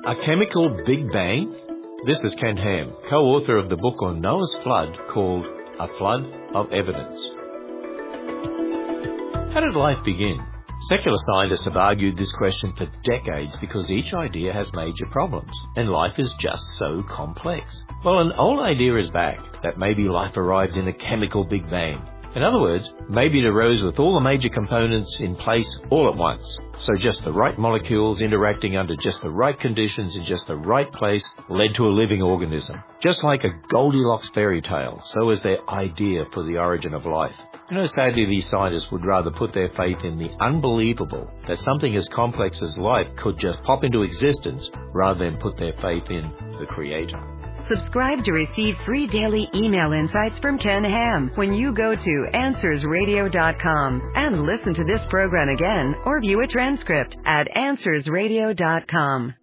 A chemical Big Bang? This is Ken Ham, co-author of the book on Noah's flood called A Flood of Evidence. How did life begin? Secular scientists have argued this question for decades because each idea has major problems, and life is just so complex. Well, an old idea is back, that maybe life arrived in a chemical Big Bang. In other words, maybe it arose with all the major components in place all at once. So just the right molecules interacting under just the right conditions in just the right place led to a living organism. Just like a Goldilocks fairy tale, so is their idea for the origin of life. Sadly, these scientists would rather put their faith in the unbelievable, that something as complex as life could just pop into existence, rather than put their faith in the Creator. Subscribe to receive free daily email insights from Ken Ham when you go to AnswersRadio.com and listen to this program again or view a transcript at AnswersRadio.com.